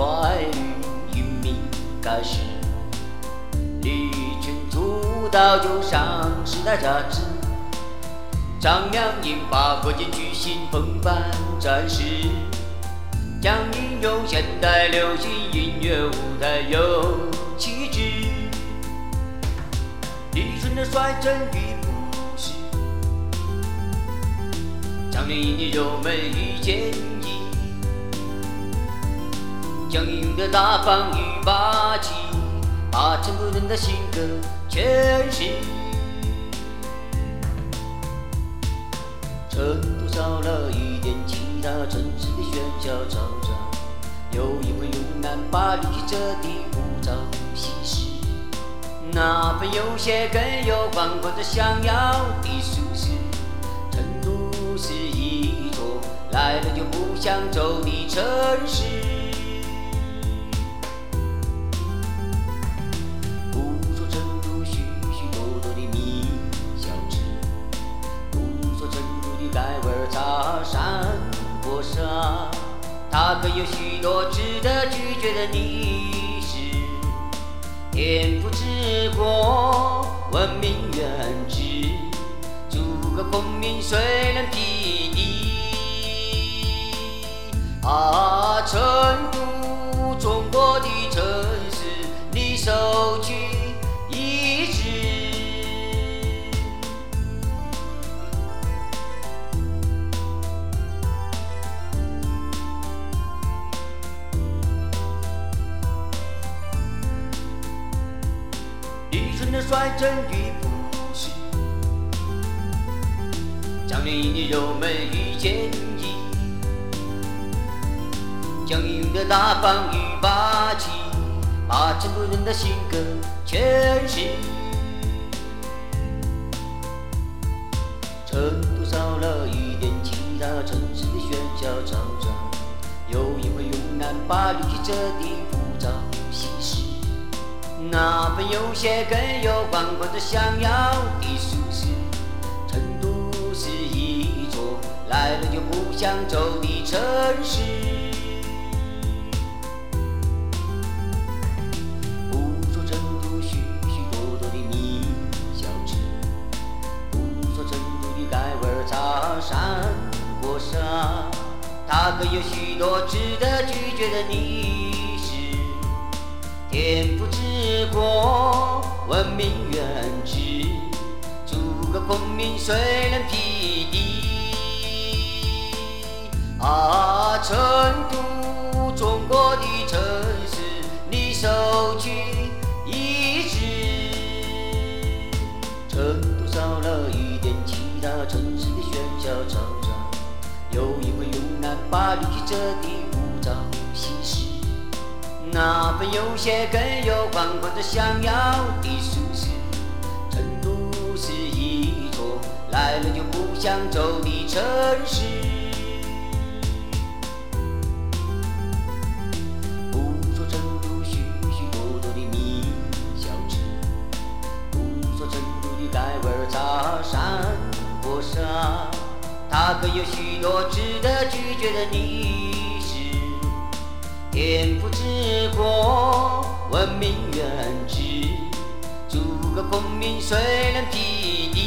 快运英明开始，立群主导就上时代杂志，张良引发各界举行风帆战士，将应用现代流行音乐舞台有气质，李顺的率真与朴实，张良引你柔美与坚毅，江阴的大方与霸气，把成都人的性格诠释。成都少了一点其他城市的喧嚣嘈杂，有一份慵懒把旅行者的浮躁稀释，那份有些更有广阔着想要的舒适。成都是一座来了就不想走的城市，不说成都许许多多的名小吃，不说成都的盖碗茶山火沙，它更有许多值得咀嚼的历史。天府之国，文明远志，诸葛孔明虽然匹敌。啊，成都，中国的城市，你首屈一指。李顺的率真与朴实，张良引你柔美与坚毅，江阴的大方与霸气，把成都人的性格诠释。成都少了一点其他城市的喧嚣嘈杂，有一份慵懒把旅行者的浮躁稀释，那份有些更有广阔着想要的舒适。成都是一座来了就不想走的城市，不说成都许许多多的名小吃，不说成都的盖碗茶山火沙，它更有许多值得咀嚼的历史。天府之国，文明远志，诸葛孔明虽然匹敌。啊，成都，中国的城市，你首屈一指。成都少了一点其他城市的喧嚣嘈杂，有一份慵懒把旅行者的浮躁稀释，那份有些更有广阔着想要的舒适。成都是一座来了就不想走的城市，不说成都许许多多的名小吃，不说成都的盖碗茶山火沙，它更有许多值得咀嚼的历史。天府之国，文明远志，诸葛孔明虽然匹敌。